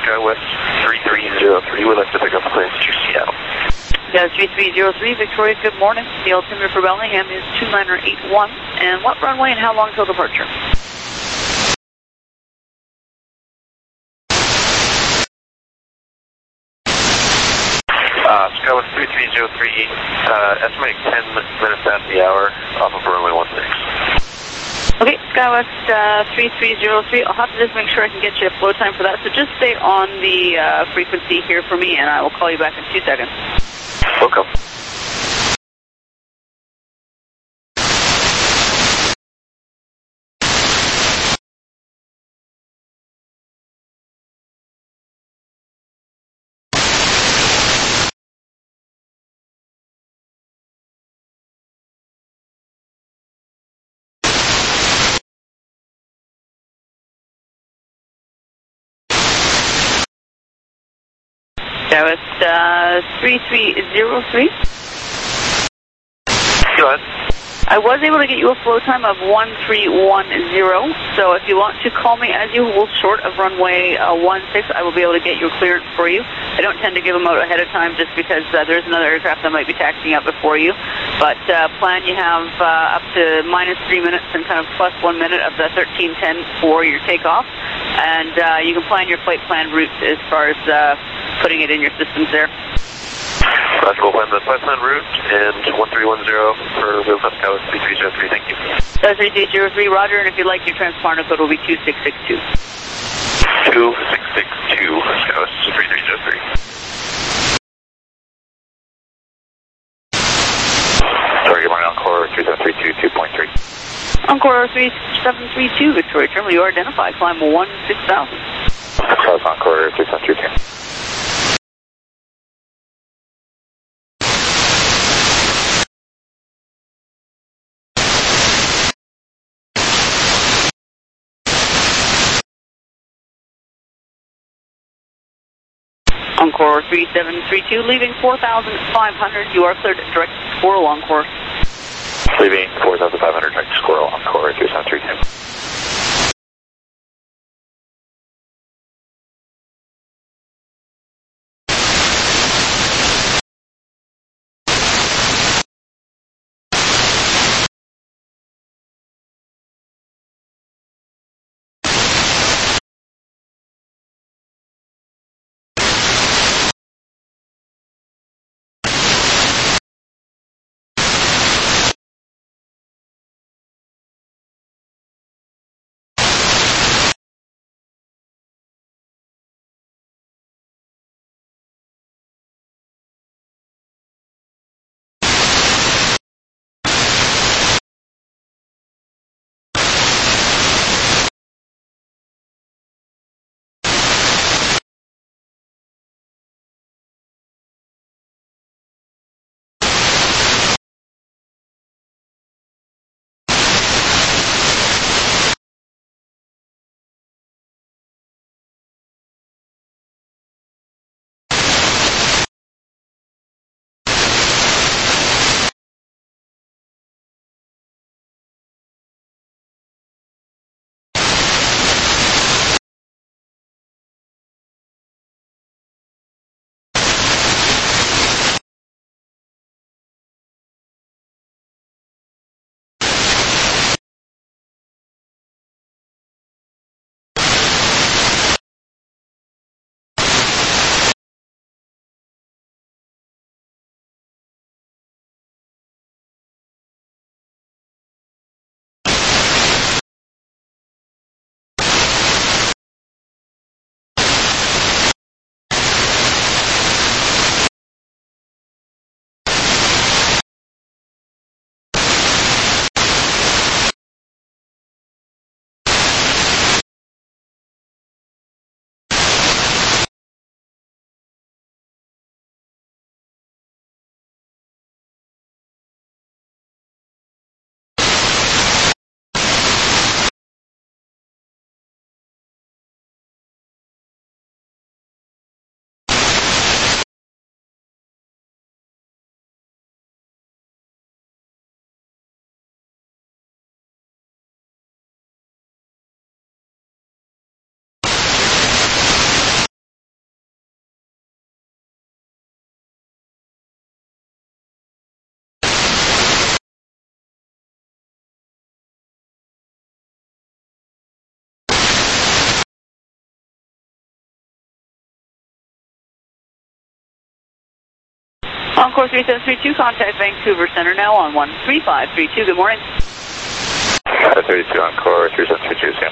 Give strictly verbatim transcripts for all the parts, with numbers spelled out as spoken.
SkyWest three three zero three, would like to pick up plans to Seattle. Yeah, three three zero three, Victoria, good morning. The altimeter for Bellingham is two niner eight one. And what runway and how long till departure? Uh, SkyWest three three zero three, uh, estimating ten minutes past the hour off of runway one six. Okay, SkyWest uh, three three zero three, I'll have to just make sure I can get you a flow time for that. So just stay on the uh, frequency here for me and I will call you back in two seconds. Welcome. SkyWest uh, three three zero three. Go ahead. I was able to get you a flow time of one three one zero, so if you want to call me as you will short of runway uh, one six, I will be able to get your clearance for you. I don't tend to give them out ahead of time just because uh, there's another aircraft that might be taxiing up before you, but uh, plan you have uh, up to minus three minutes and kind of plus one minute of the thirteen ten for your takeoff, and uh, you can plan your flight plan routes as far as uh, putting it in your systems there. Roger, we'll plan the flight plan route and one three one zero for Wheelcraft SkyWest three three zero three, thank you. three three zero three, Roger, and if you'd like your transponder code will be two six six two. two six six two, SkyWest three three zero three. Sorry, good morning, Encore three seven three two, two point three. Encore three seven three two, Victoria Terminal, you are identified, climb one six thousand. Cross Encore three seven three two. Encore three seven three two, leaving four thousand five hundred. You are cleared direct to Squirrel, Encore. Leaving four thousand five hundred, direct to Squirrel, Encore three seven three two. Encore three seven three two, contact Vancouver Center now on one three five three two. Good morning. Uh, thirty-two Encore three seven three two, Sam.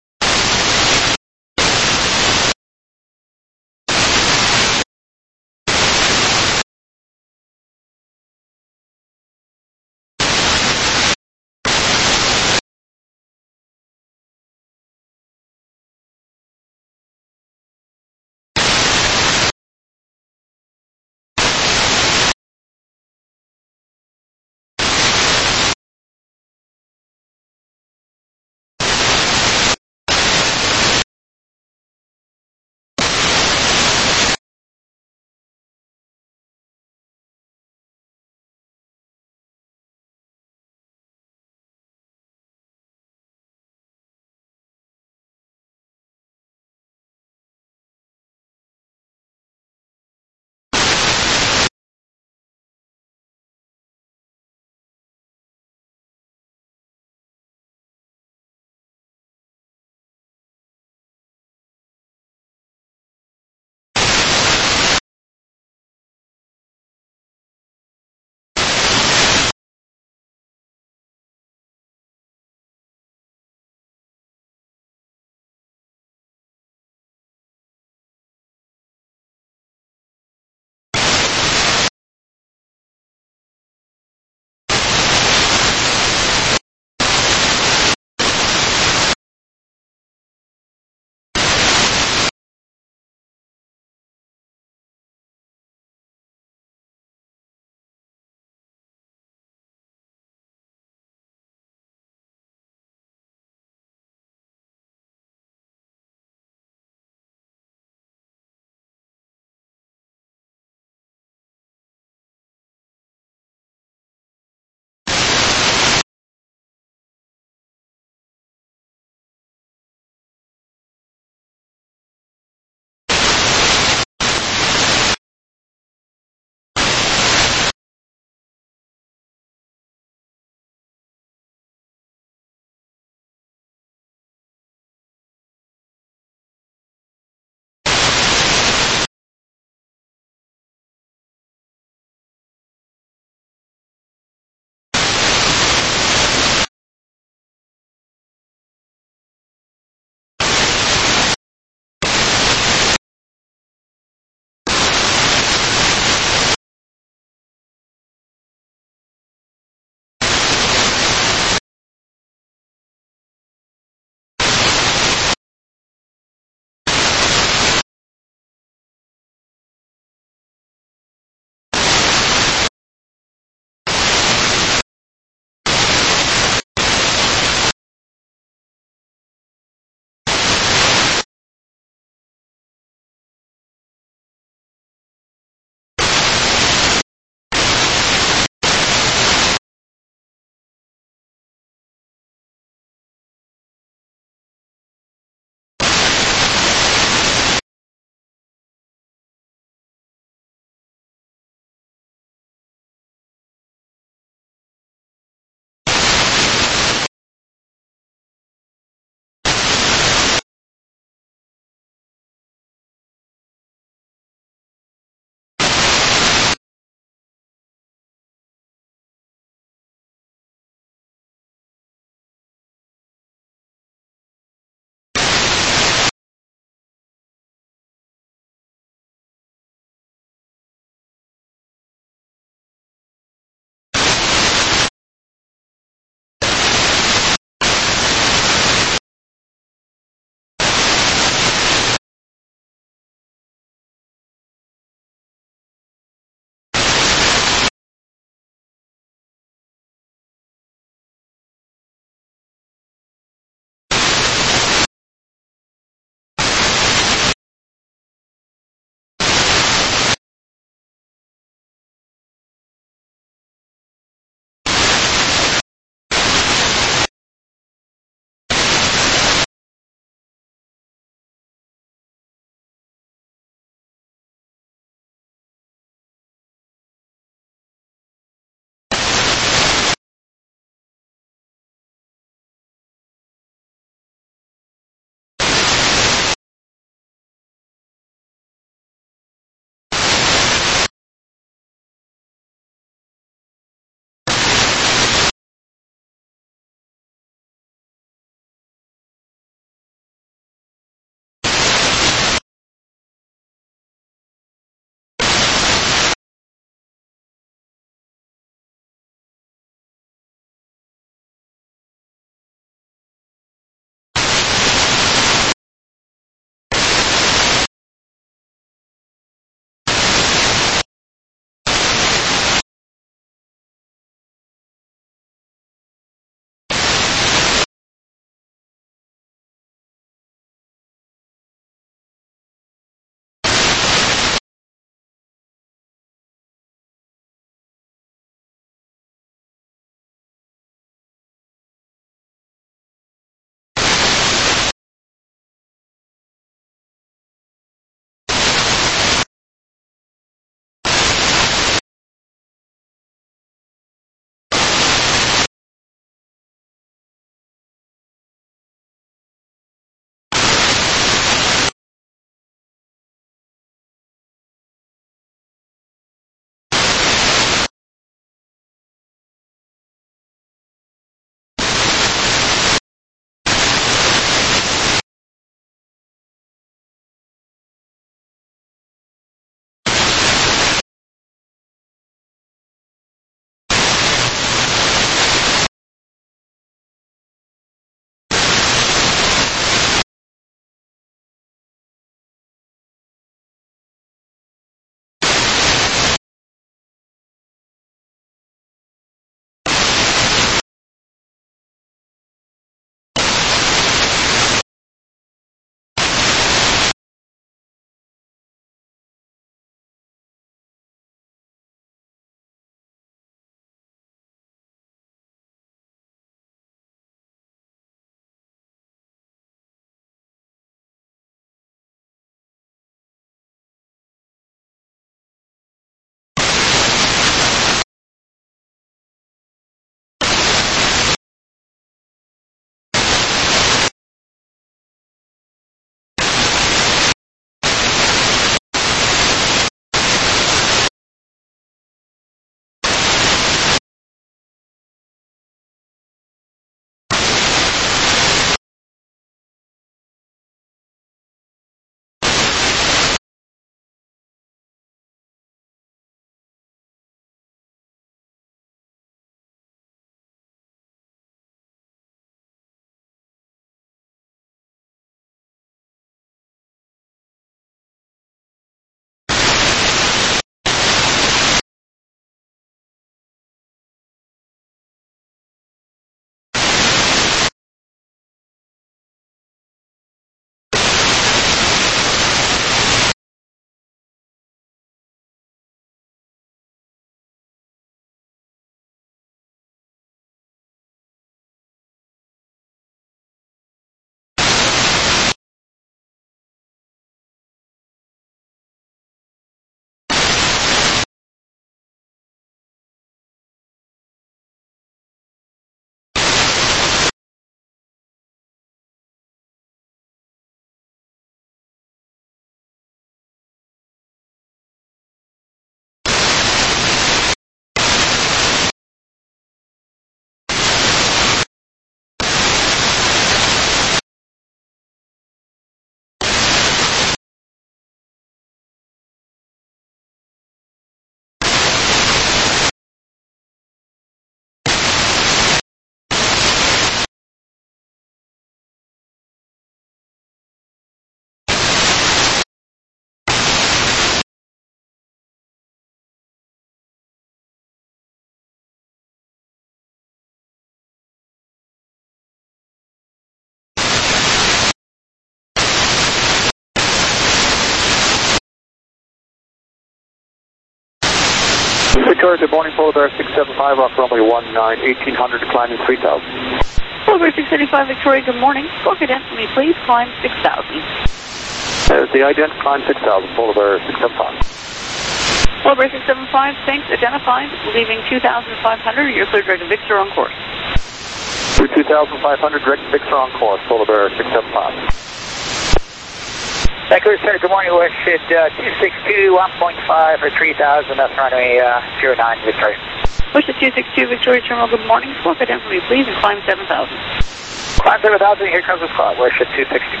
Victoria, good morning, Polar Bear six seven five, off runway one nine, eighteen hundred, climbing three thousand. Polar Bear six seventy-five, Victoria, good morning. Squawk identity, please, climb six thousand. Uh, the ident, climb six thousand, Polar Bear six seven five. Polar Bear six seven five, thanks, identified, leaving two thousand five hundred, you're cleared direct to Victor on course. Through two thousand five hundred, direct to Victor on course, Polar Bear six seven five. Vancouver Center, good morning, West Shit, uh, two six two, one point five for three thousand, that's runway uh, zero nine, Victoria. Push the two six two, Victoria Terminal, good morning. Squawk identity, please, and climb seven thousand. Climb seven thousand, here comes the squad, West Shit two six two.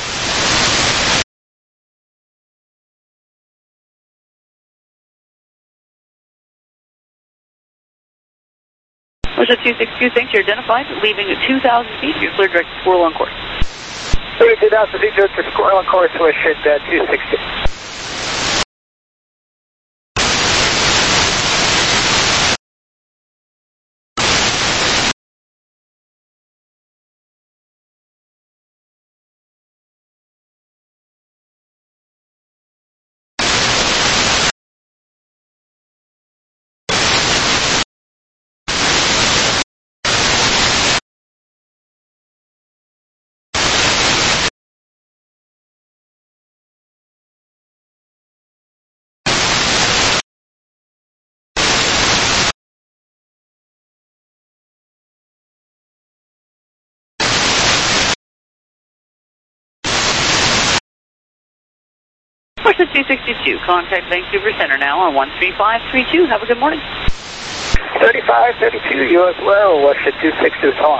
Push the two six two, thanks, you're identified, leaving two thousand feet, you're cleared direct to Squirrel on course. two thousand feet, direct to Squirrel on course, West Shit uh, two six two. Push the two sixty-two, contact Vancouver Center now on one three five three two, have a good morning. thirty-five thirty-two, you as well, West Shit two six two, so on.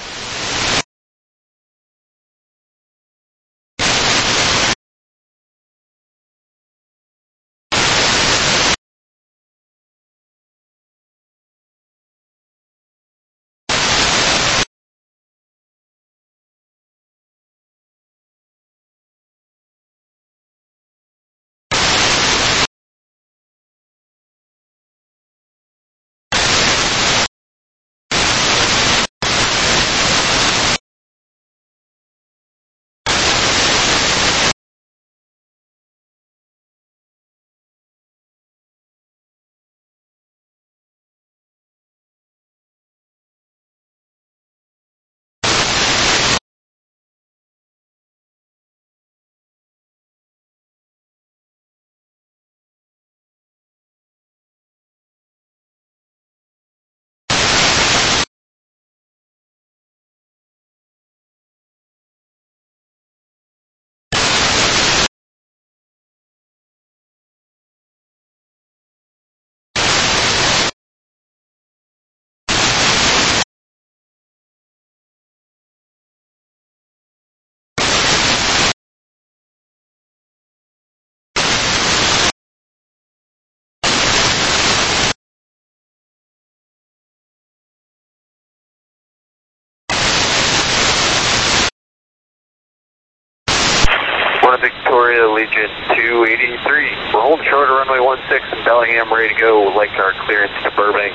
Victoria, Legion two eighty-three. We're holding short of runway one six in Bellingham, ready to go. Like our clearance to Burbank.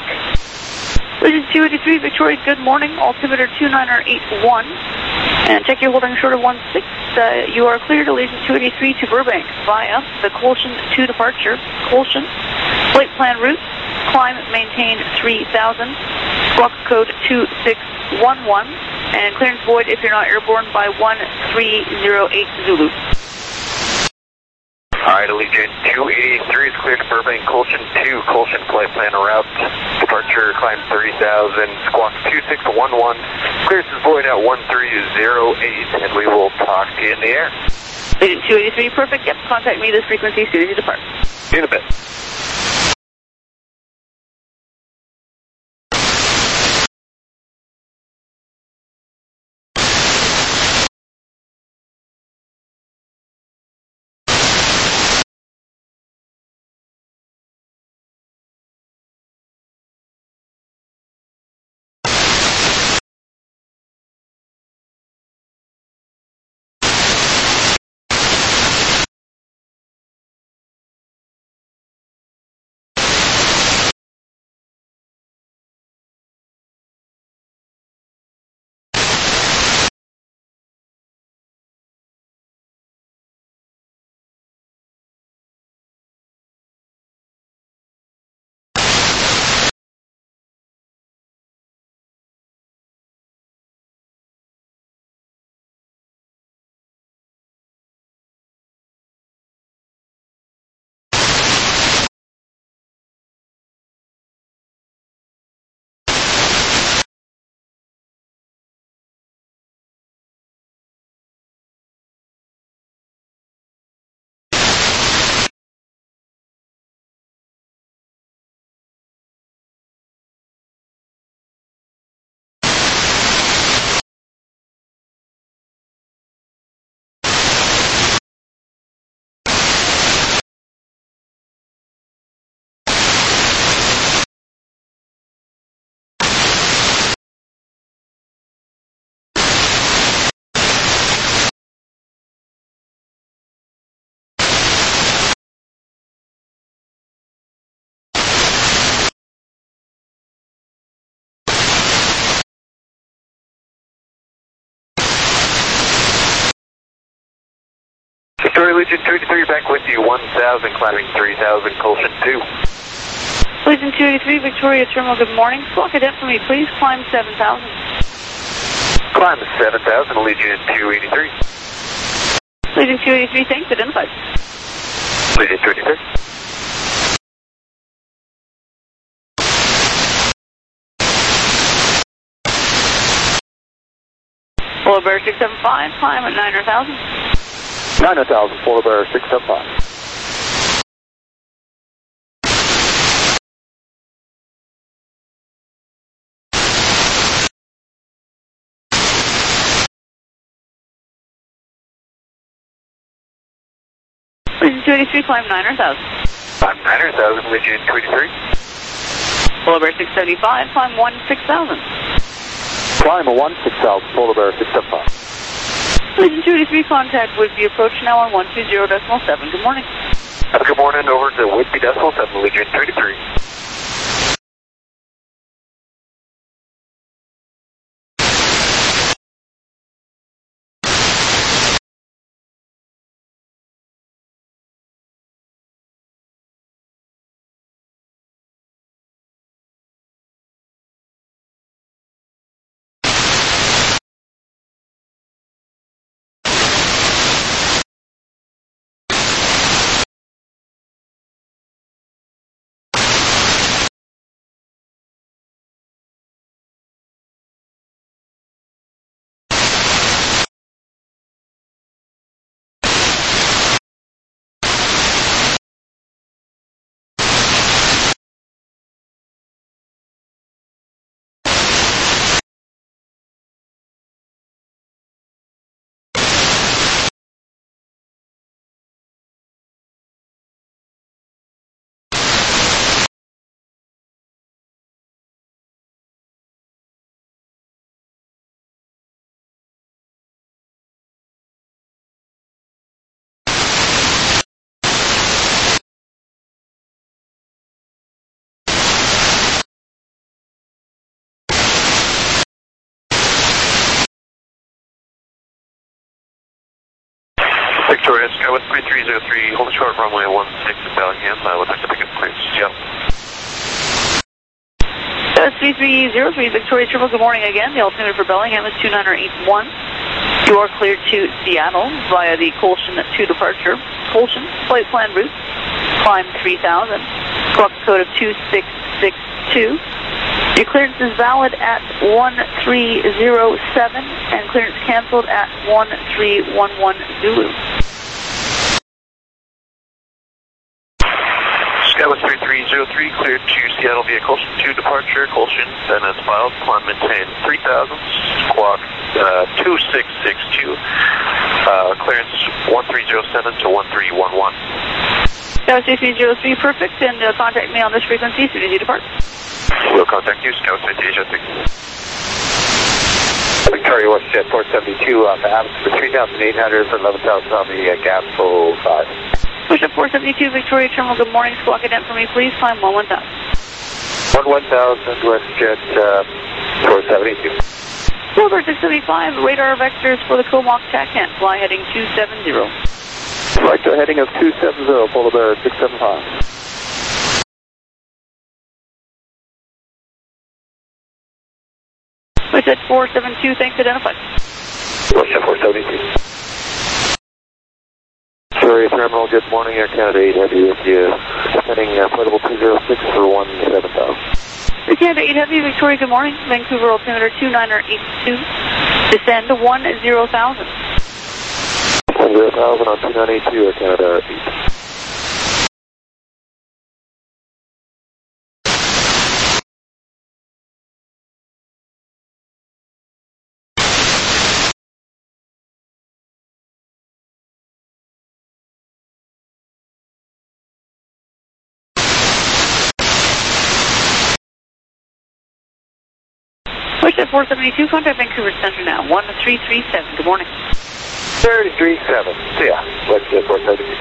Legion two eighty-three, Victoria, good morning. Altimeter two nine eight one. And check you're holding short of one six. Uh, you are clear to Legion two eighty-three to Burbank via the Colshan two departure. Colshan, flight plan route, climb, maintain three thousand. Squawk code two six one one. And clearance void if you're not airborne by one three zero eight Zulu. Alright, Allegiant two eighty-three is cleared to Burbank, Colshan two, Colshan flight plan route, departure climb thirty thousand, squawk two six one one, clearance is void at one three zero eight, and we will talk to you in the air. Agent two eighty-three, perfect, yep, contact me this frequency as soon as you depart. See you in a bit. Victoria Legion two eighty-three back with you, one thousand, climbing three thousand, Colson two. Legion two eighty-three, Victoria Terminal, good morning. Squawk cadet for me, please climb seven thousand. Climb seven thousand, Legion two eighty-three. Legion two eighty-three, thanks, identified. Legion two eighty-three. Polar Bear six seven five, climb at nine thousand. nine thousand, Polar Bear six seven five. Legion two eighty-three, climb nine thousand. Climb nine thousand, Legion two eighty-three. Polar Bear six seventy-five, climb one six thousand. Climb a one six thousand, Polar Bear six seven five. Legion two eighty-three, contact Whidbey approach now on one two zero decimal seven. Good morning. Have a good morning, over to Whidbey Decimal seven, Legion two eighty-three. Victoria, Skywest three three zero three, hold short runway one six in Bellingham. I would like to pick up clearance. Yep. Skywest three three zero three, Victoria Triple, good morning again. The altimeter for Bellingham is two nine eight one. You are cleared to Seattle via the Colson two departure. Colson, flight plan route, climb three thousand, squawk code of two six six two. Your clearance is valid at one three zero seven and clearance canceled at one three one one Zulu. Skywest three three zero three, cleared to Seattle via Colson two departure. Colson, then as filed, climb maintain three thousand, squawk uh, two six six two, uh, clearance one three zero seven to one three one one. Skywest three three zero three, perfect, and uh, contact me on this frequency as soon as you depart. We'll contact you, Skywest three three zero three. Victoria WestJet four seventy-two on the Atmosphere three thousand eight hundred for eleven thousand on the uh, Gap oh five. Push up four seventy-two, Victoria Terminal, good morning. Squawk cadet for me, please. Climb one one thousand. one one thousand WestJet uh, four seventy-two. Silver six seventy-five, radar vectors for the Comox TACAN, fly heading two seven zero. Flight to heading of two seven zero, Polar Bear six seven five. Push at four seven two, thanks, identified. WestJet four seventy-two. Victoria Terminal, good morning, Air Canada eight Heavy with you. Heading uh, flight level two zero six for one seven thousand. Air Canada eight Heavy, Victoria, good morning. Vancouver altimeter two nine eight two. Descend to one zero thousand. one zero thousand on two nine eight two, Air Canada eight. Push at four seventy-two, contact Vancouver Center now, one three three seven, good morning. thirty-three seven, see ya. WestJet four seventy-two.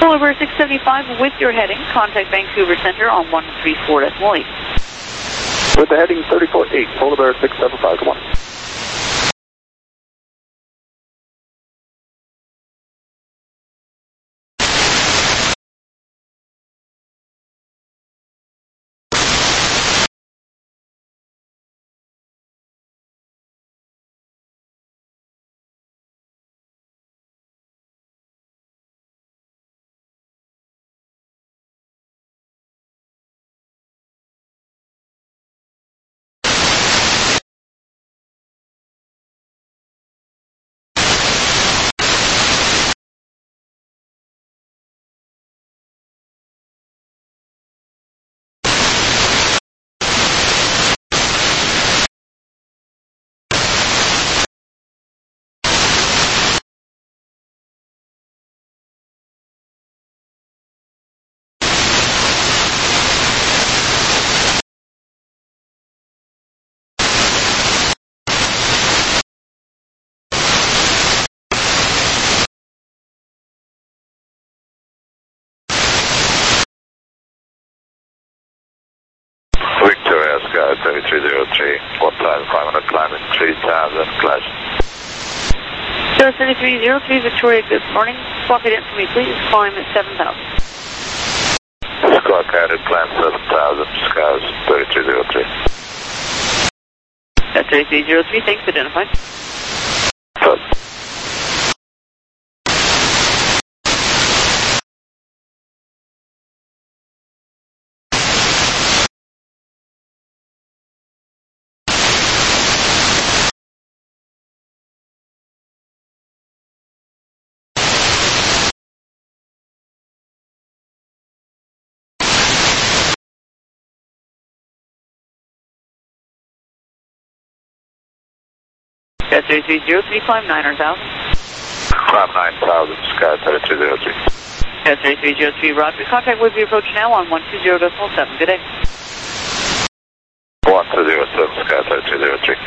Polar Bear six seventy-five with your heading. Contact Vancouver Center on one three four decimal eight. With the heading thirty-four eight, Polar Bear six seventy-five, come on. Victoria Sky thirty-three zero three, one thousand five hundred climbing three thousand, clash. Star thirty-three zero three, Victoria, good morning. Swap it in for me, please. Climb at seven thousand. Squawk guided, climb seven thousand, skies thirty-three zero three. Star thirty-three zero three, thanks, identified. Good. Star thirty-three zero three, climb nine thousand. Climb nine thousand, sky thirty-three zero three. Star thirty-three zero three, Roger. Contact with you approach now on one two zero decimal seven. Good day. one two zero seven, sky thirty-three zero three.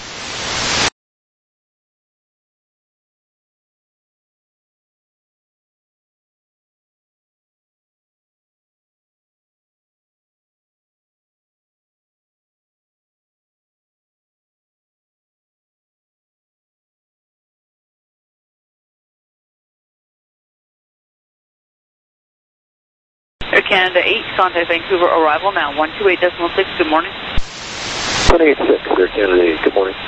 Air Canada eight, contact Vancouver arrival now, one two eight decimal six, good morning. one eight six, Air Canada eight, good morning.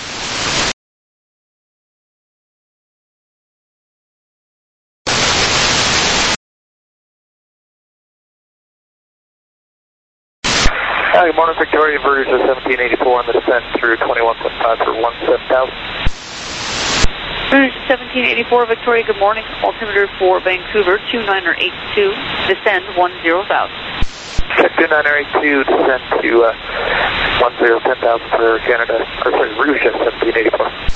Hi, good morning, Victoria, Vertigo seventeen eighty-four on the descent through twenty-one point five for one seven thousand. Vertigo seventeen eighty-four, Victoria, good morning. Altimeter for Vancouver, two nine eight two, descend one zero thousand. Check two nine eight two, descend to uh, one zero ten thousand for Canada, or sorry, Rouge seventeen eighty-four.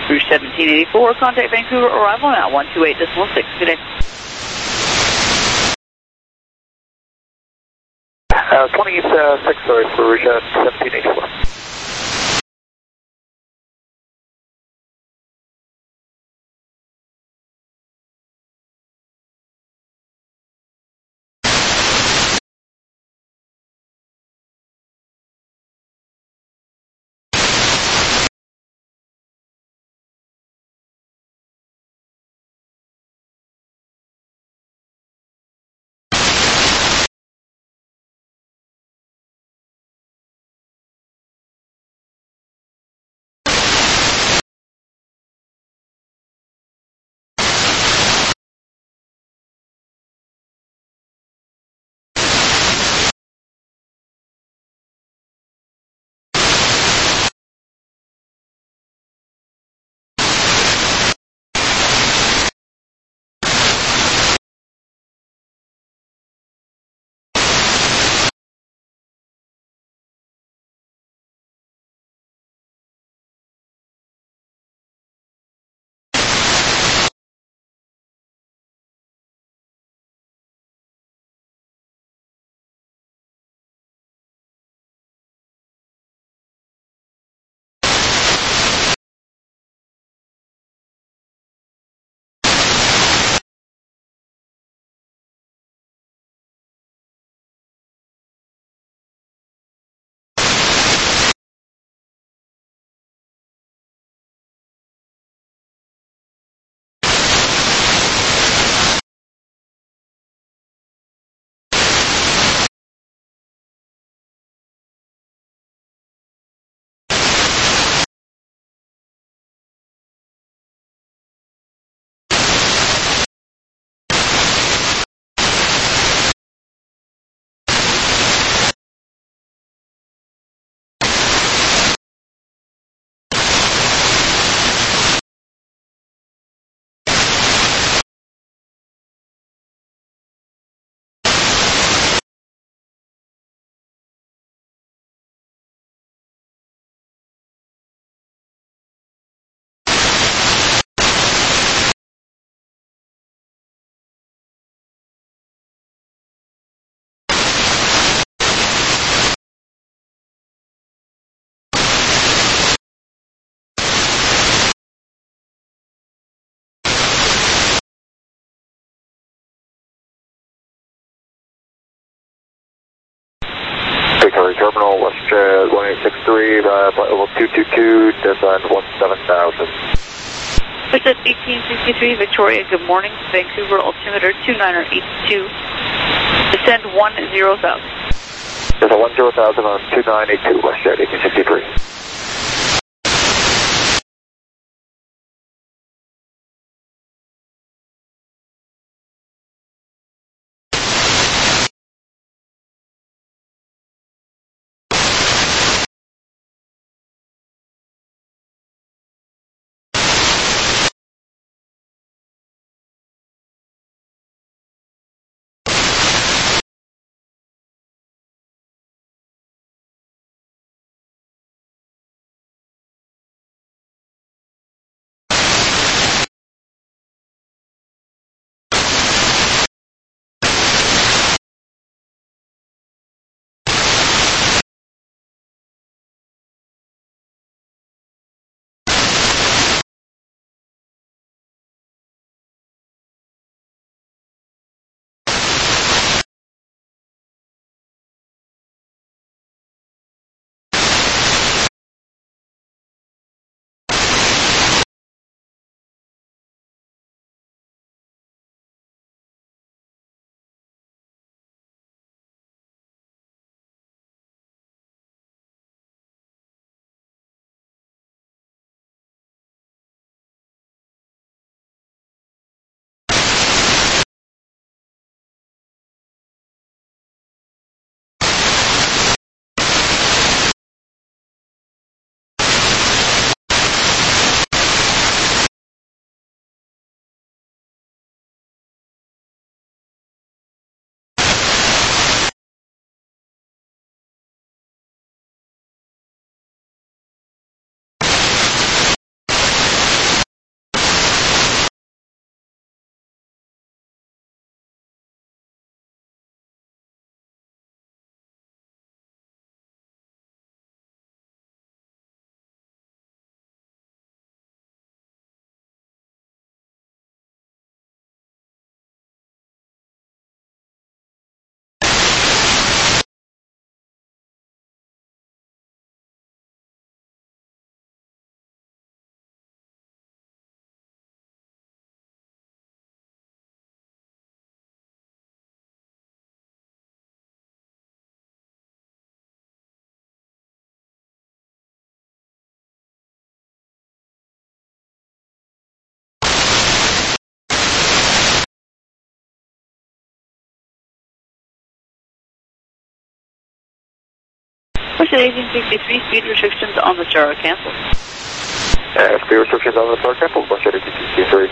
Rouge seventeen eighty-four, contact Vancouver, arrival now, one two eight decimal six. Good day. Uh, twenty-six, sorry, for Rouge seventeen eighty-four. Victoria Terminal, WestJet one eight six three, uh, flight level two two two, descend one seven thousand. WestJet eighteen sixty-three, Victoria, good morning. Vancouver, altimeter two nine eight two, descend one zero thousand. Descend one zero thousand on two nine eight two, WestJet eighteen sixty-three. Question eighteen sixty-three, speed restrictions on the Star are canceled. Uh, speed restrictions on the Star canceled, question eighteen sixty-three.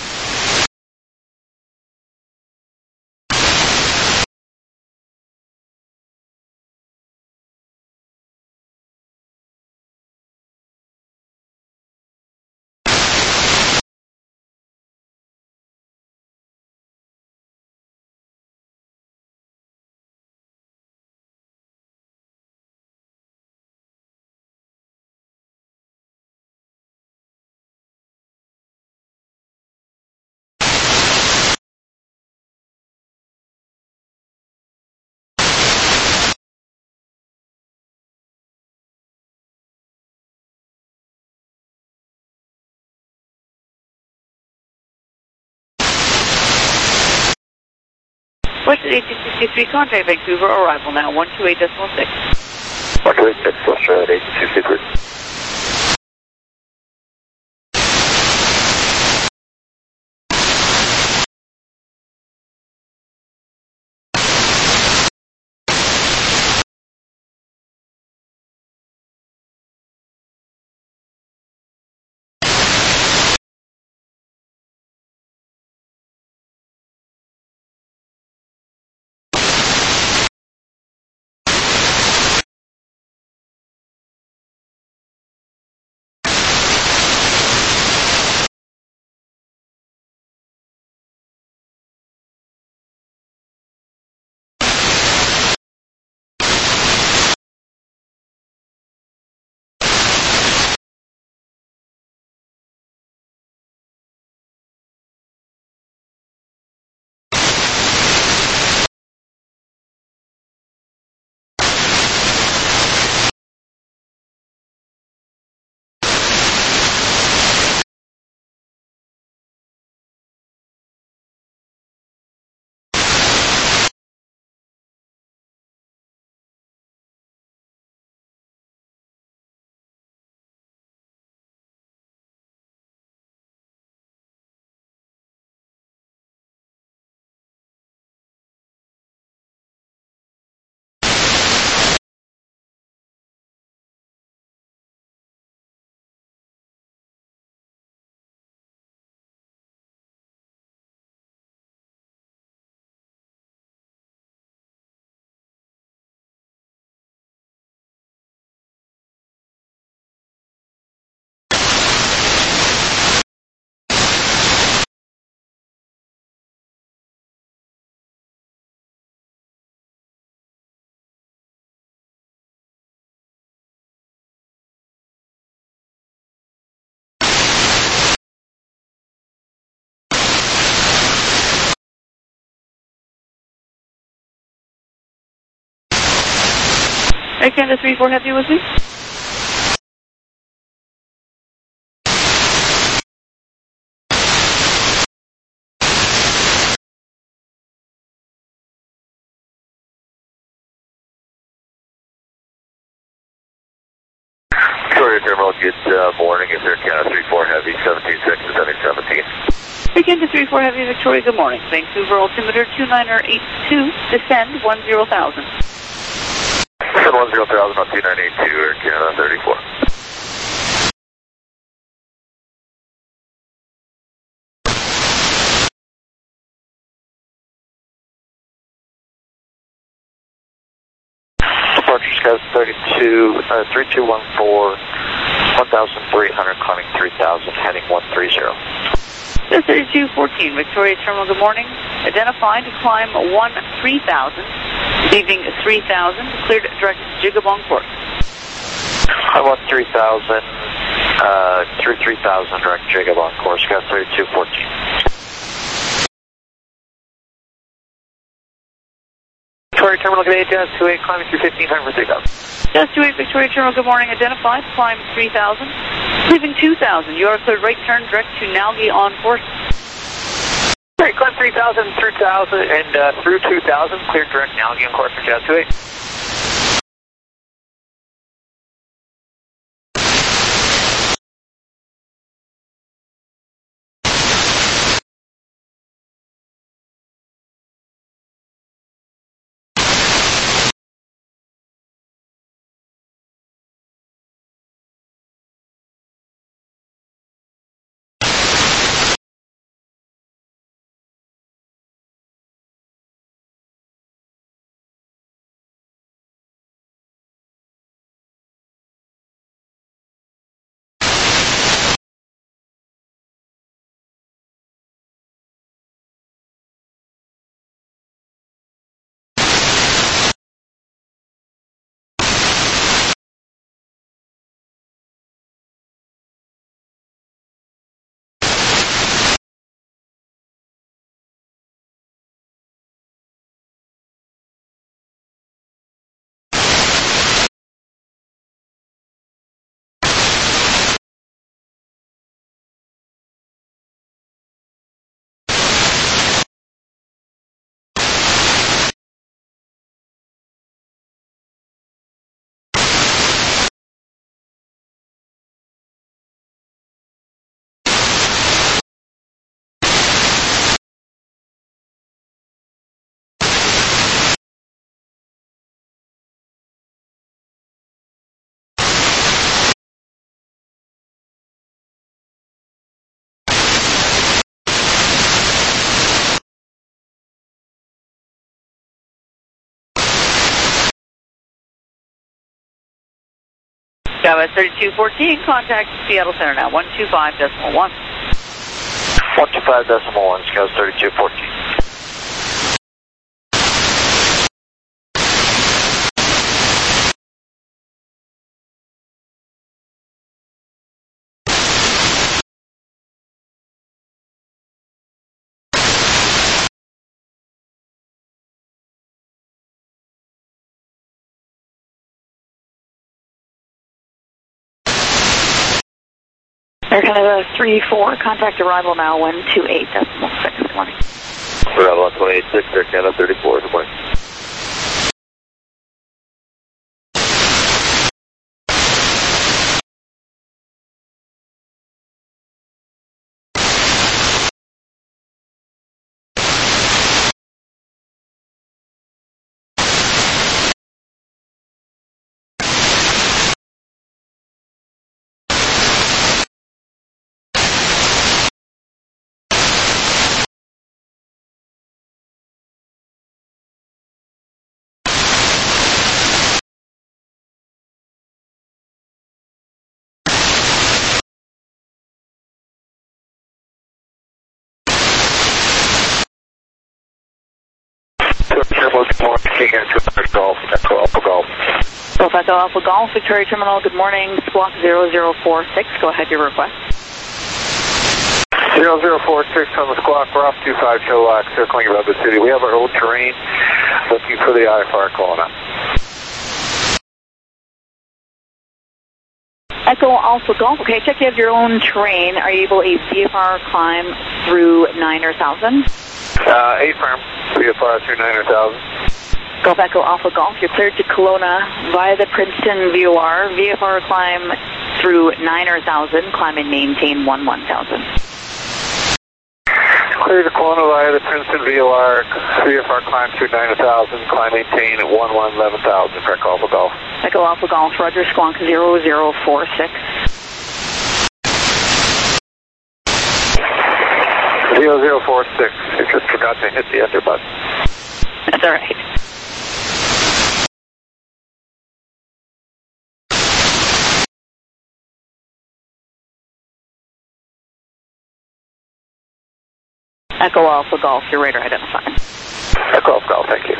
Question eighteen sixty-three, contact Vancouver, arrival now, one two eight decimal six. one two eight six, Australia eighteen sixty-three. Air Canada three four Heavy with me? Victoria Terminal, good uh, morning. It's Air Canada three four Heavy, seventeen six to seven seventeen. Air Canada three four Heavy, Victoria, good morning. Vancouver altimeter two nine eight two, descend one zero thousand. Descend one zero thousand on two nine eight two, Air Canada thirty-four. Departure Scout thirty-two, uh, three two one four, one thousand three hundred, climbing three thousand, heading one three zero. thirty-two fourteen, Victoria Terminal, good morning. Identified to climb one three thousand, leaving three thousand, cleared direct Jigabong Court. I want three thousand, uh, through three thousand, direct Jigabong Court, Scout thirty-two fourteen. Victoria Terminal, good day, Jazz two eight, climbing through fifteen hundred for three thousand. Jazz two eight, Victoria Terminal, good morning. Identified, climb three thousand, leaving two thousand. You are cleared right turn direct to Nalgi on course. Great, climb three thousand, through two thousand, and uh, through two thousand, cleared direct Nalgi on course for Jazz two eight. Java thirty-two fourteen, contact Seattle Center now, one two five decimal one. one two five decimal one, Scout thirty-two fourteen. Air Canada three four, contact arrival now, one two eight decimal six, good morning. Arrival one eight six, Air Canada thirty-four, good morning. Golf, Echo Alpha Golf. Golf Echo Alpha Golf, Victoria Terminal, good morning, squawk zero zero four six, go ahead, your request. zero zero four six on the squawk, we're off two five kilowatt, circling above the city. We have our old terrain, looking for the I F R Kelowna. Echo Alpha Golf, okay, check you have your own terrain. Are you able a V F R climb through nine or thousand? Uh, A-firm, V F R through nine or thousand. Golf Echo Alpha Golf, you're cleared to Kelowna via the Princeton V O R. V F R climb through nine or thousand, climb and maintain one one thousand. Clear to Kelowna via the Princeton V O R, V F R climb through nine or thousand, climb maintain at one one eleven thousand for Echo Alpha Golf. Echo Alpha Golf, Roger, squawk zero zero four six. zero zero four six, you just forgot to hit the enter button. That's alright. Echo Alpha Golf, your radar identified. Echo Alpha Golf, thank you.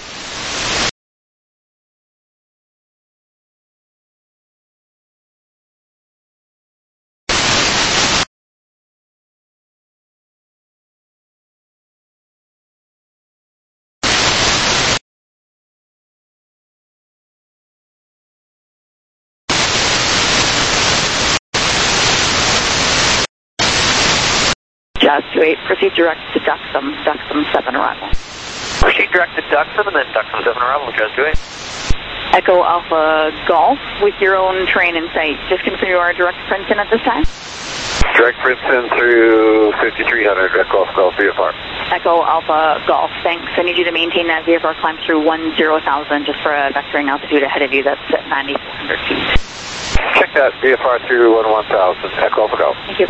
Jazz two eight, proceed direct to Duxham, Duxham seven arrival. Proceed direct to Duxham and then Duxham seven arrival, Jazz two eight. Echo Alpha Golf, with your own train in sight. Just confirm you are direct to Princeton at this time? Direct Princeton through fifty-three hundred, Echo Alpha Golf, V F R. Echo Alpha Golf, thanks. I need you to maintain that V F R climb through one zero thousand just for a vectoring altitude ahead of you. That's at ninety-four hundred feet. Check that, V F R through one one thousand, Echo Alpha Golf. Thank you.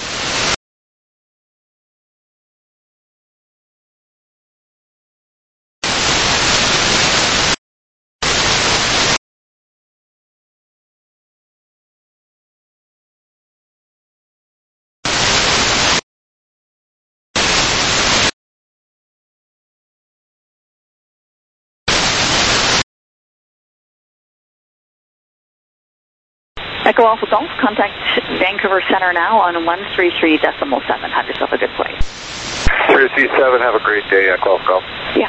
Echo Alpha Golf, contact Vancouver Center now on one three three decimal seven. Have yourself a good flight. three three seven, have a great day, Echo Alpha Golf. Yeah.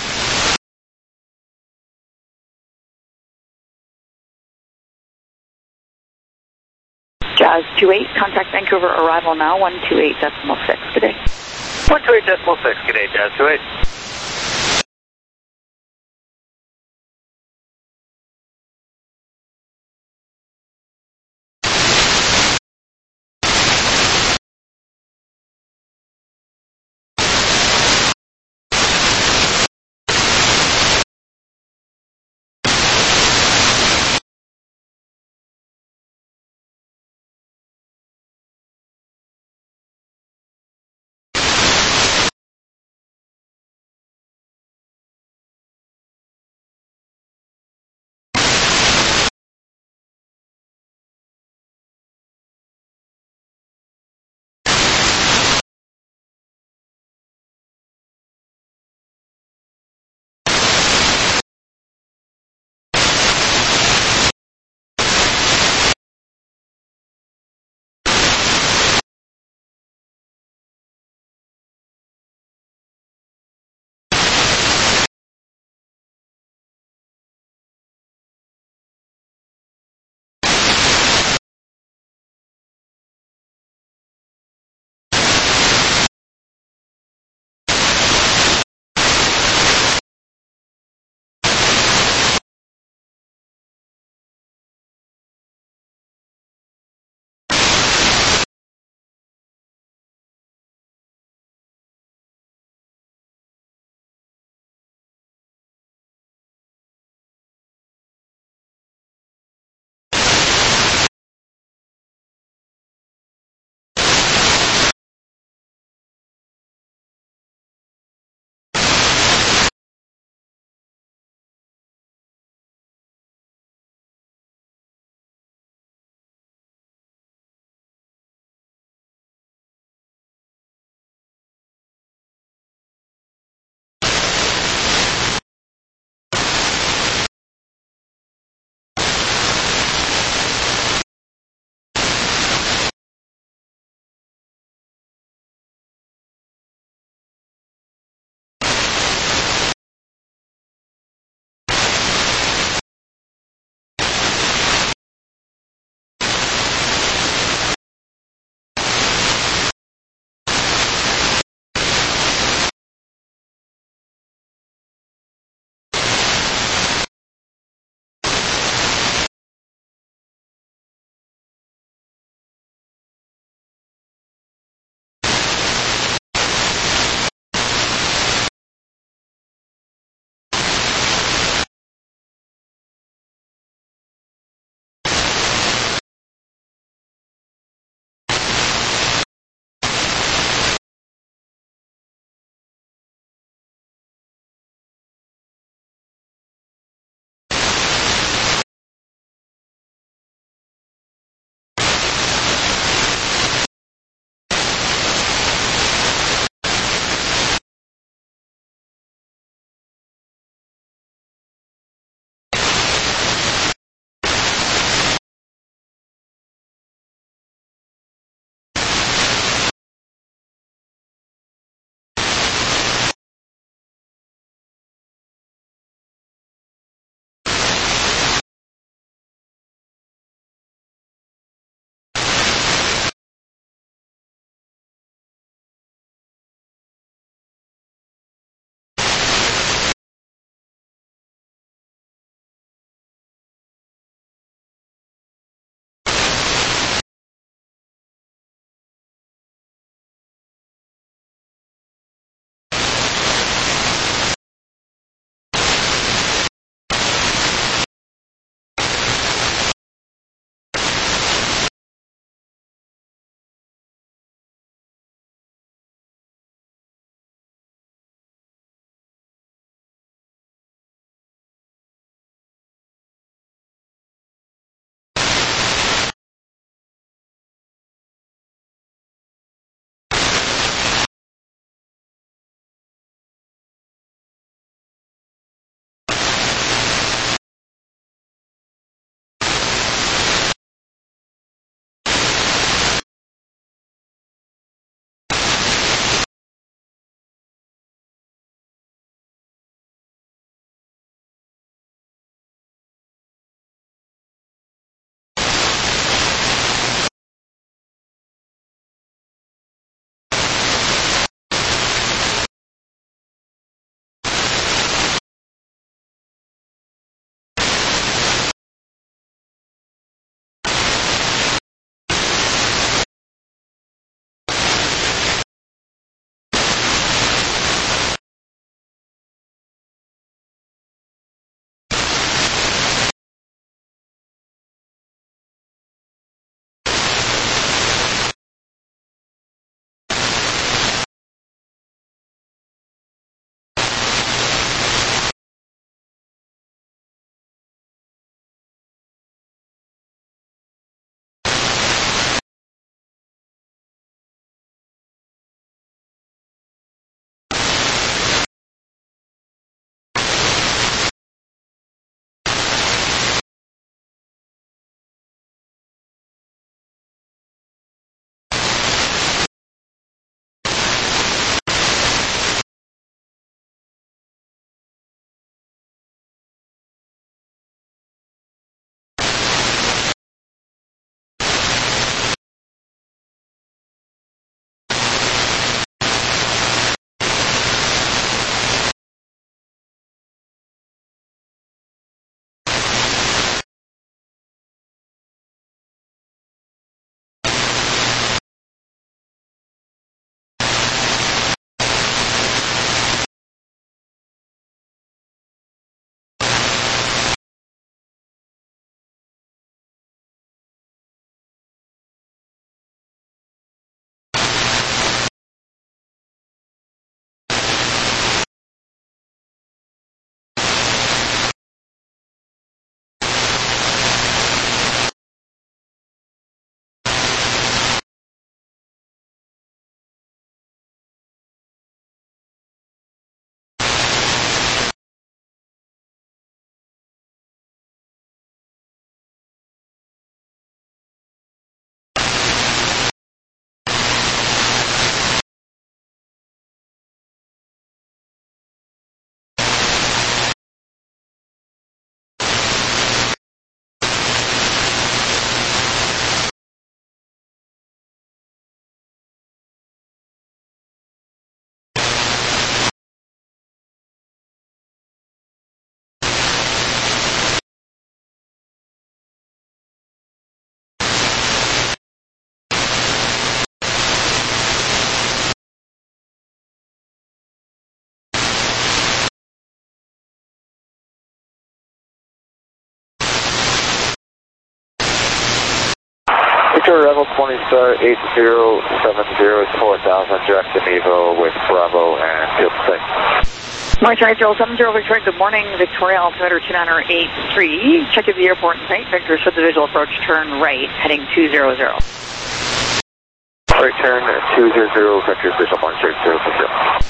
Jazz two eight, contact Vancouver arrival now, one two eight decimal six. Good day. one two eight decimal six, good day, Jazz two eight. Sure, Rebel twenty star eight zero seven zero four thousand, direct to Evo with Bravo and field six. Montreal eight zero seven zero Victoria, good morning. Victoria, altimeter two nine eight three. Check if the airport in sight. Victor, should the visual approach, turn right, heading two zero zero. Right turn two zero zero, Victor, visual Montreal eight zero seven zero.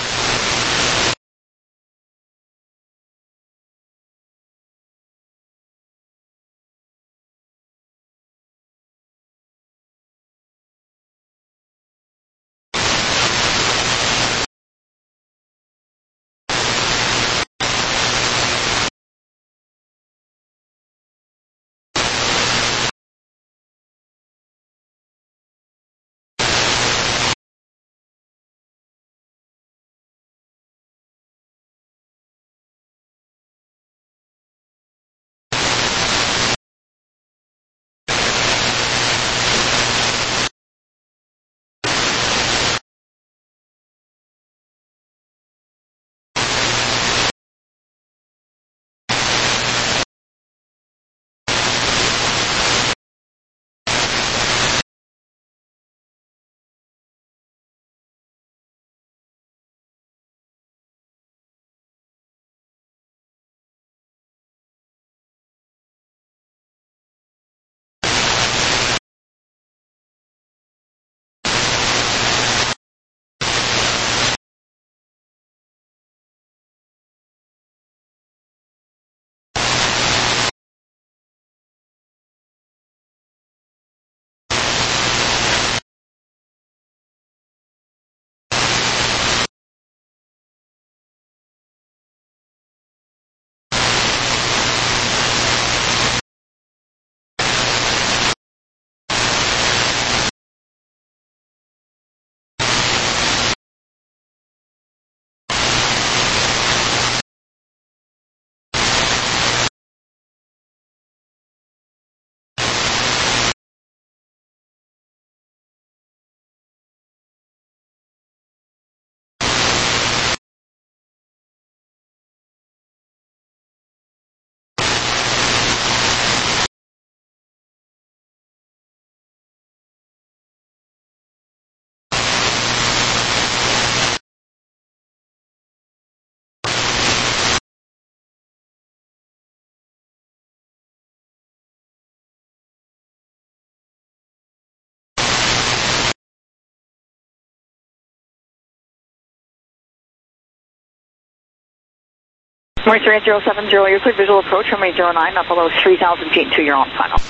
Moisture eight zero seven zero, your clear visual approach from eight zero nine, up below three thousand feet to your own final.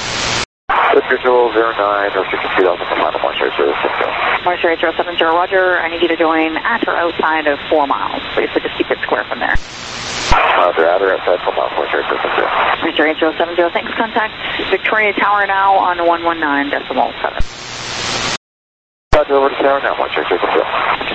Clear visual zero nine or sixty-two thousand for final, Moisture eight zero seven zero. Moisture eight zero seven zero, roger. I need you to join at or outside of four miles. Basically, just keep it square from there. Roger, at or outside four miles, Moisture eight zero seven zero. Moisture eight zero seven zero, thanks. Contact Victoria Tower now on one one nine decimal seven. Roger, over to tower now, Moisture eight zero seven zero.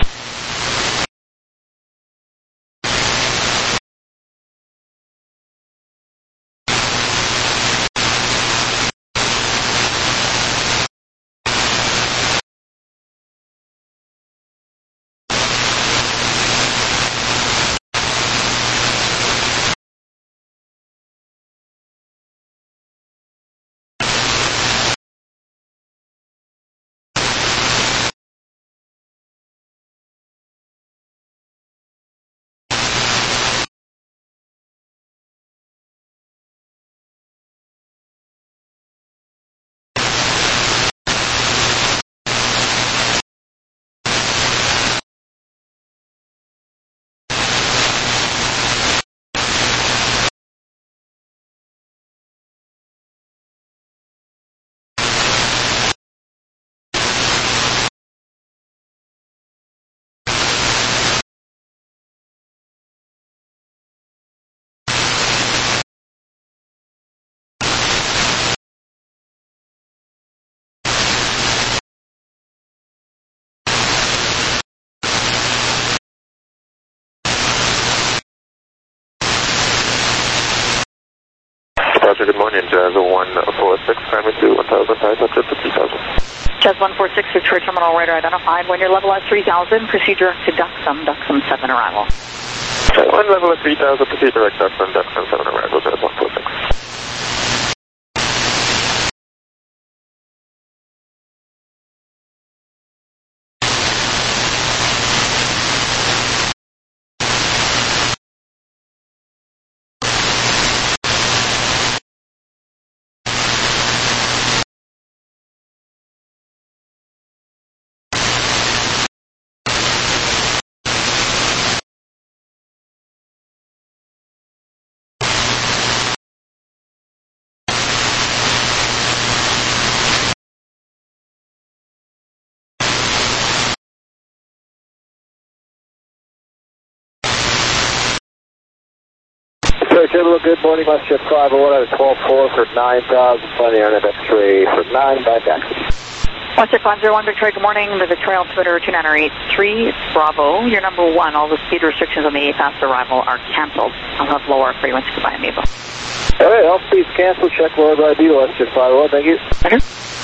Roger, good morning, Jazz one four six, primary to one thousand, high touch up to three thousand. Jazz one four six, Victoria Terminal radar identified. When you're level at three thousand, proceed direct to Duxum, Duxum seven arrival. Okay, one level at three thousand, proceed direct Duxum, Duxum seven arrival, Jazz one four six. Detroit Terminal, good morning, Westjet five oh one out of twelve four for nine thousand, flying the Airnet X-ray for nine by taxi. Westjet five oh one, Victoria, good morning, the Victoria altimeter two nine eight three, Bravo, you're number one, all the speed restrictions on the A PAS arrival are cancelled. I'll have lower frequency goodbye, Mabel. Alright, all speeds canceled, check lower by B to Westjet five oh one, thank you. Okay.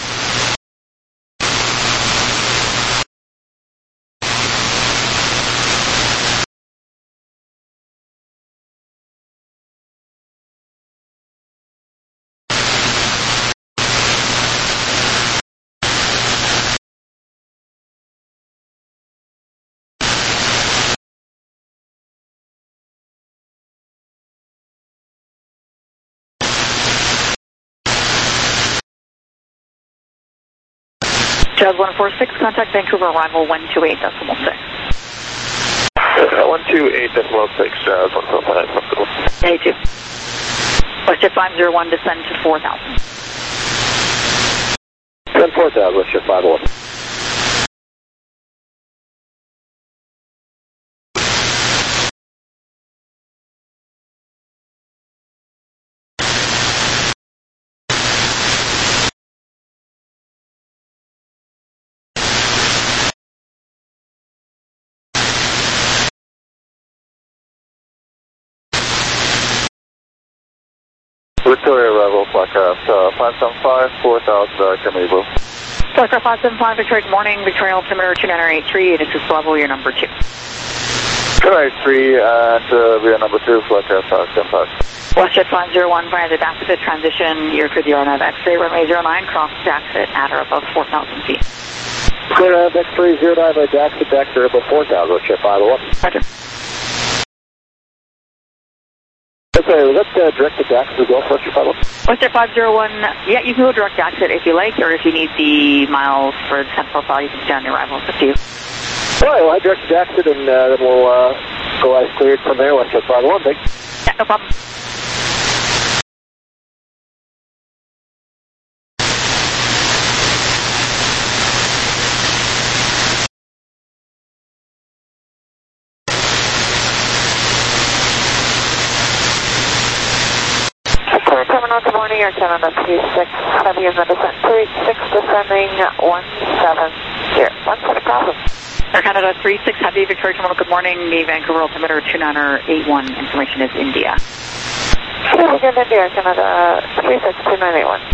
Jazz one four six, contact Vancouver arrival one two eight decimal six. Uh, one two eight decimal six, Jazz one four five, comfortable. A two. Westjet five oh one, descend to four thousand. Descend four thousand, Westjet five oh one. Victoria arrival, Flycraft uh, five seven five, four thousand, uh, Camille. Flycraft five seven five, Victoria, good morning, Victoria altimeter two nine eight three, this is Bravo, you're number two. two nine eight three, and uh, we are number two, Flycraft five seven five. Westjet five oh one via the Daxit transition, you're through the Airnet X-ray, runway zero nine, cross Daxit at or above four thousand feet. Clear out X three zero nine by Daxit, Daxit above four thousand, Westjet five oh one. Roger. Okay, was that uh, direct to Daxit as well, Westjet five oh one? Westjet five oh one, yeah, you can go direct Daxit if you like, or if you need the miles for the temp profile, you can stay on your arrival, it's up to you. Alright, well, I direct to Daxit, and uh, then we'll uh, go as cleared from there, Westjet five oh one, thanks. Yeah, no problem. Terminal, good morning, Air Canada three six, heavy is descent, three six descending one seven zero, one seven problem. Air Canada three six, heavy, Victoria Terminal, good morning, the Vancouver altimeter two nine eight one, information is India. Good morning, Air Canada three six two nine eight one.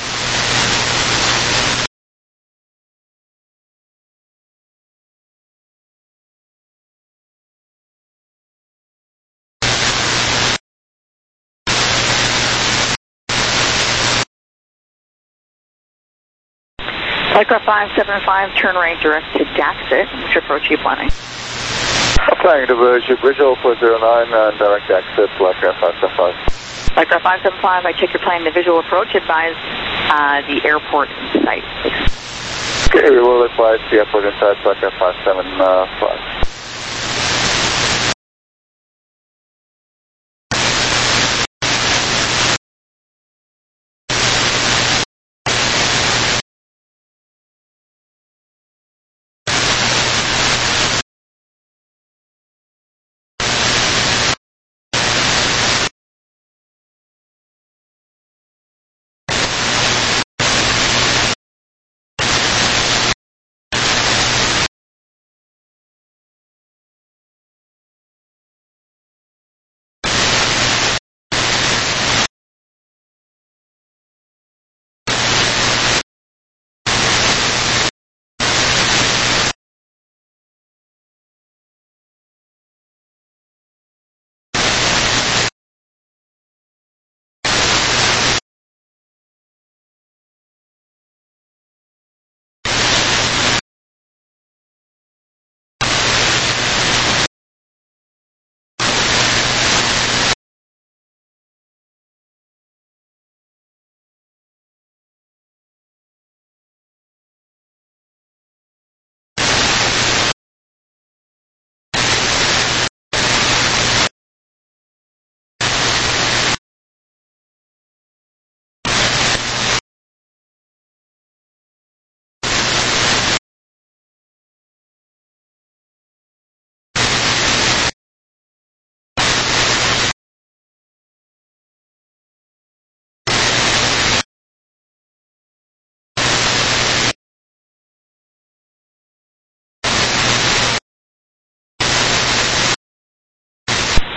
Flycraft five seven five, turn right direct to Daxit. Which approach are you planning? Applying to Virgin, Bridgel four zero nine, and direct exit, Flycraft five seven five. Flycraft five seven five, I check your plane, the visual approach, advise uh, the airport in sight, please. Okay, we will advise the airport inside, Flycraft five seven five.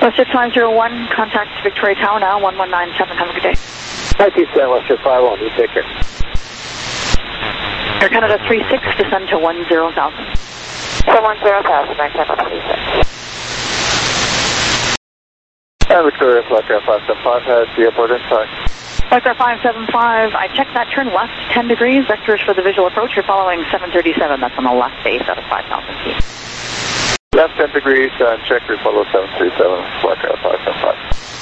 Westjet five zero one, contact Victoria Tower now, one one nine seven, have a good day. nineteen seven, Westjet five one, you take care. Air Canada three six, descend to one zero thousand. So one zero thousand, Air Canada three six. And Victoria, Flight Air five seven five has the airport inside. Flight five seven five, I checked that turn left ten degrees, vectors for the visual approach, you're following seven thirty-seven, that's on the left base out of five thousand feet. Left ten degrees, and check we follow seven three seven, Flight Air five seven five.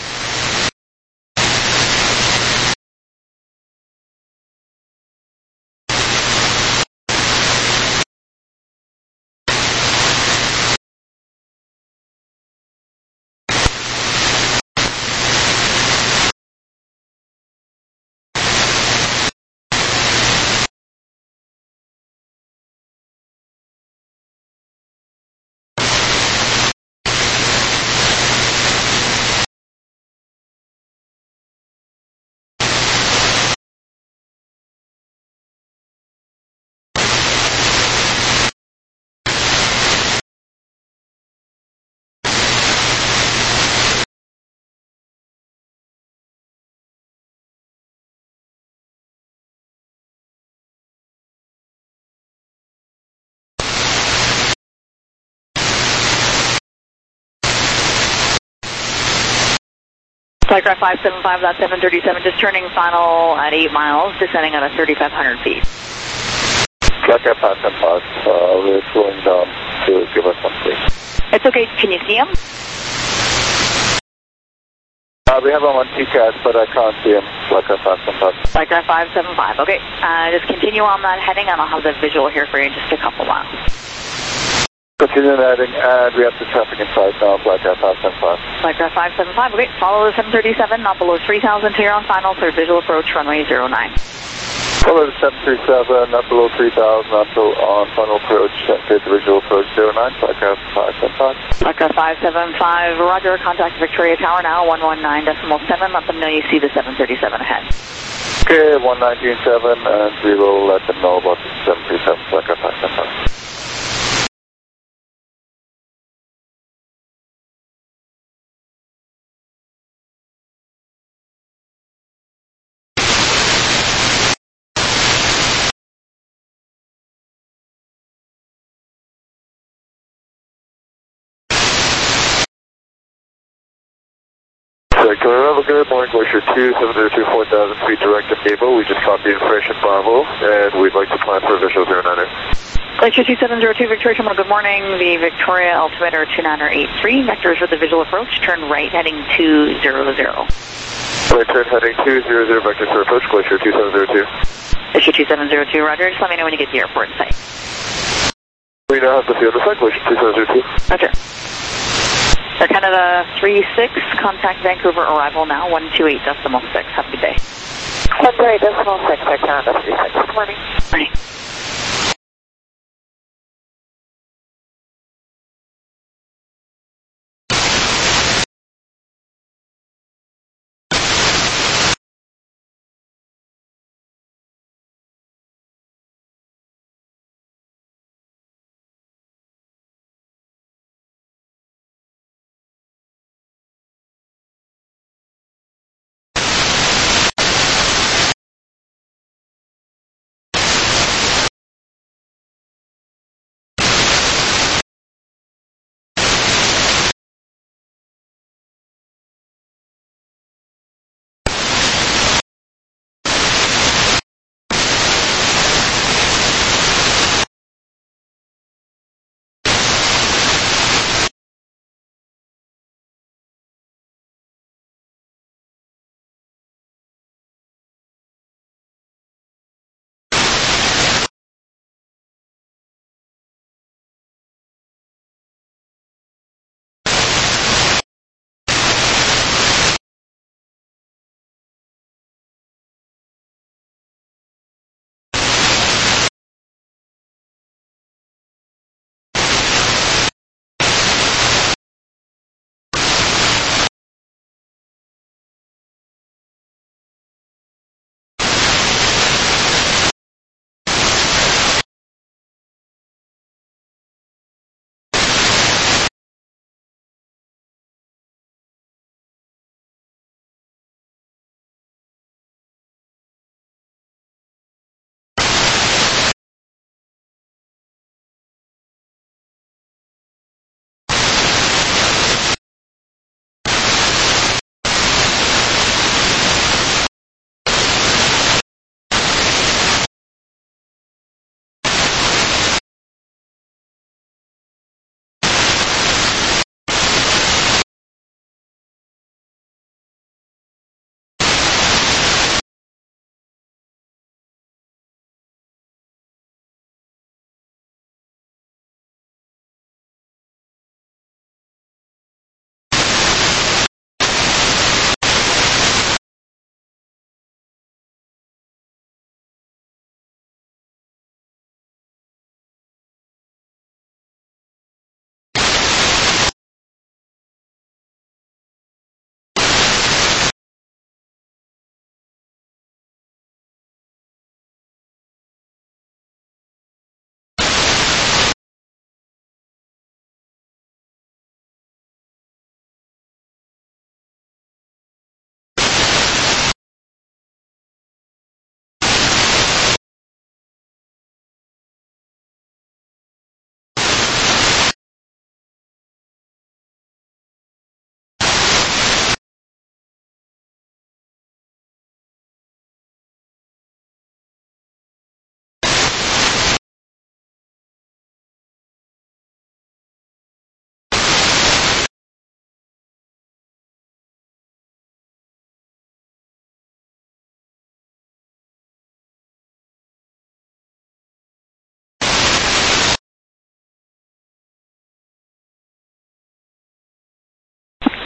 Flightcraft five seven five, that's seven thirty-seven, just turning final at eight miles, descending at a thirty-five hundred feet. Flight Air five seven five, uh, we're slowing down to give us some space. It's okay, can you see him? Uh, we have him on T C A S, but I can't see him. Flight Air five seven five. Flightcraft five seven five, okay. Uh, just continue on that heading and I'll have the visual here for you in just a couple miles. Continue heading, and we have the traffic in sight now, Flight Air five seven five. Flightcraft five seven five, okay. Follow the seven thirty-seven, not below three thousand to your on final, clear visual approach, runway zero nine. Follow the seven three seven, not below three thousand, until on final approach, and clear the visual approach zero nine, Flight Air five seven five. Flightcraft five seven five, roger, contact Victoria Tower now, one one nine decimal seven, let them know you see the seven thirty-seven ahead. Okay, one nineteen seven, and we will let them know about the seven three seven, Flight Air five seven five. Good morning, Glacier two, seven zero two, four thousand feet direct to Naval. We just copied information Bravo, and we'd like to plan for a visual zero niner. Glacier two seven zero two, Victoria Terminal, good morning. The Victoria altimeter two niner eight three, vectors for the visual approach, turn right heading two zero zero. Right turn heading two zero zero, vectors for approach, Glacier two seven zero two. Glacier two seven zero two, roger, just let me know when you get to the airport in sight. We now have the field in sight, Glacier two seven zero two. Roger. Air Canada three six, contact Vancouver arrival now, one two eight decimal six. Have a good day. one two eight decimal six, Air Canada three six. Good morning. Morning.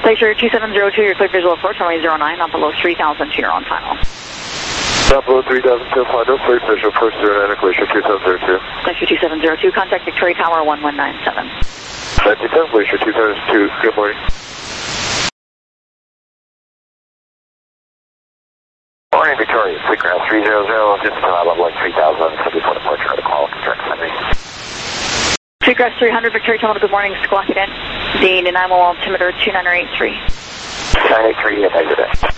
Glacier two seven zero two, your clear visual approach, runway zero nine, not below three thousand to your on final. Not below three thousand to final, clear visual approach zero nine, Glacier two seven zero two. Glacier two seven zero two, contact Victoria Tower one one nine seven. ninety-seven, Glacier two seven zero two, good morning. Morning, Victoria, Seagrass three zero zero, just come out level like three thousand, so before departure, to call, direct sending. Seagrass three hundred, Victoria Tower, good morning, squawk again. The nine one one altimeter two nine eight three. nine eight three, yes, exit.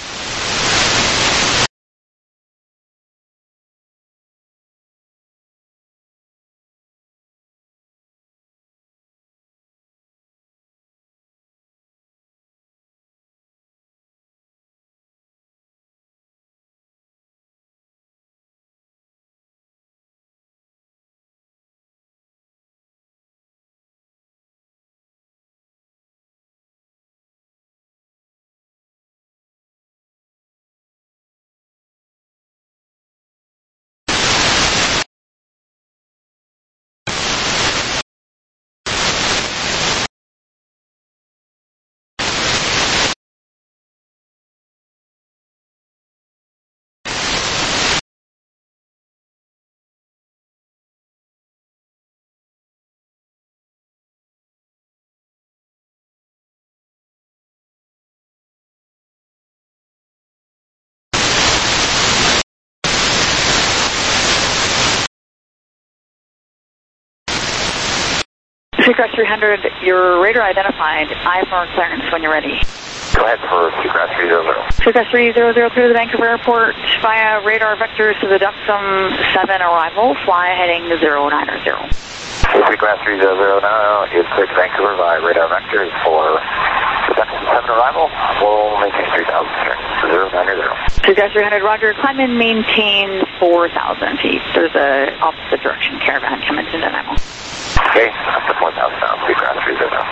Seagrass three hundred, your radar identified. I have more clearance when you're ready. Go ahead for Seagrass three zero zero. Seagrass three zero zero through the Vancouver Airport via radar vectors to the Duxom seven arrival, fly heading zero nine zero. Seagrass three zero zero now is clear to Vancouver via radar vectors for the Duxom seven arrival. We'll maintain three thousand, sir. zero nine zero. Seagrass three hundred, roger. Climb and maintain four thousand feet. There's a opposite direction caravan coming to Nanaimo. Okay, up to four thousand now, Seagrass three zero zero.